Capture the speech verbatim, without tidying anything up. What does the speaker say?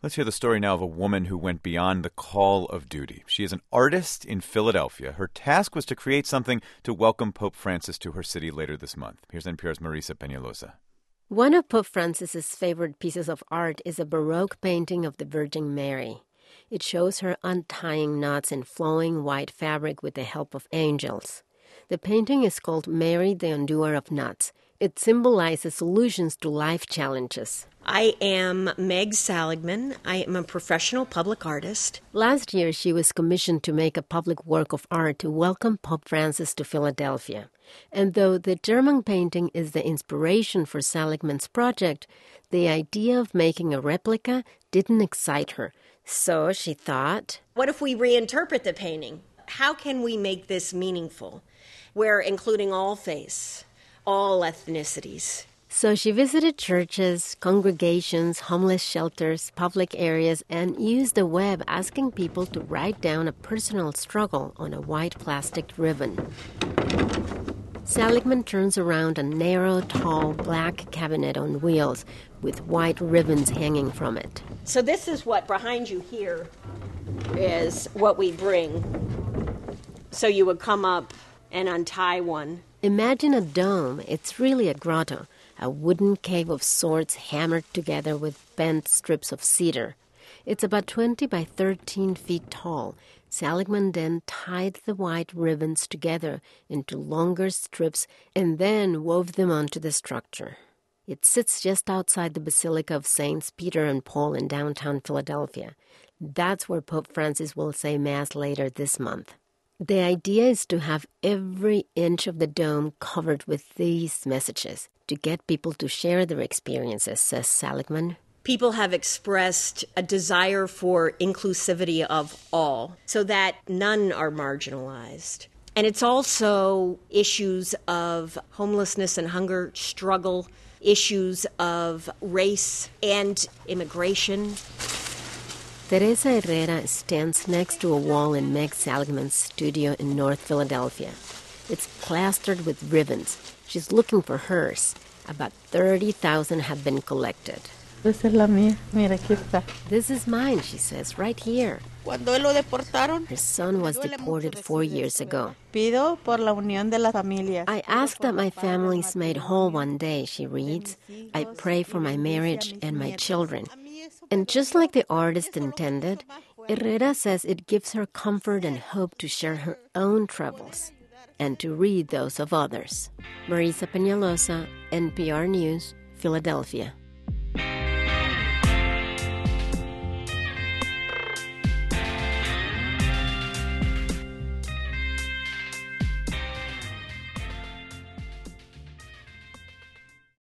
Let's hear the story now of a woman who went beyond the call of duty. She is an artist in Philadelphia. Her task was to create something to welcome Pope Francis to her city later this month. Here's N P R's Marisa Peñalosa. One of Pope Francis's favorite pieces of art is a Baroque painting of the Virgin Mary. It shows her untying knots in flowing white fabric with the help of angels. The painting is called Mary, the Undoer of Knots. It symbolizes solutions to life challenges. I am Meg Saligman. I am a professional public artist. Last year, she was commissioned to make a public work of art to welcome Pope Francis to Philadelphia. And though the German painting is the inspiration for Saligman's project, the idea of making a replica didn't excite her. So she thought, what if we reinterpret the painting? How can we make this meaningful? We're including all faiths, all ethnicities. So she visited churches, congregations, homeless shelters, public areas, and used the web asking people to write down a personal struggle on a white plastic ribbon. Saligman turns around a narrow, tall, black cabinet on wheels with white ribbons hanging from it. So this is what behind you here is what we bring. So you would come up and untie one. Imagine a dome. It's really a grotto, a wooden cave of sorts hammered together with bent strips of cedar. It's about twenty by thirteen feet tall. Saligman then tied the white ribbons together into longer strips and then wove them onto the structure. It sits just outside the Basilica of Saints Peter and Paul in downtown Philadelphia. That's where Pope Francis will say Mass later this month. The idea is to have every inch of the dome covered with these messages to get people to share their experiences, says Saligman. People have expressed a desire for inclusivity of all so that none are marginalized. And it's also issues of homelessness and hunger struggle, issues of race and immigration. Teresa Herrera stands next to a wall in Meg Saligman's studio in North Philadelphia. It's plastered with ribbons. She's looking for hers. About thirty thousand have been collected. Esa es la mía. Mira, aquí está. This is mine, she says, right here. Cuando él lo deportaron, her son was deported four years ago. Pido por la unión de las familias. I ask that my family's made whole one day, she reads. I pray for my marriage and my children. And just like the artist intended, Herrera says it gives her comfort and hope to share her own troubles and to read those of others. Marisa Peñalosa, N P R News, Philadelphia.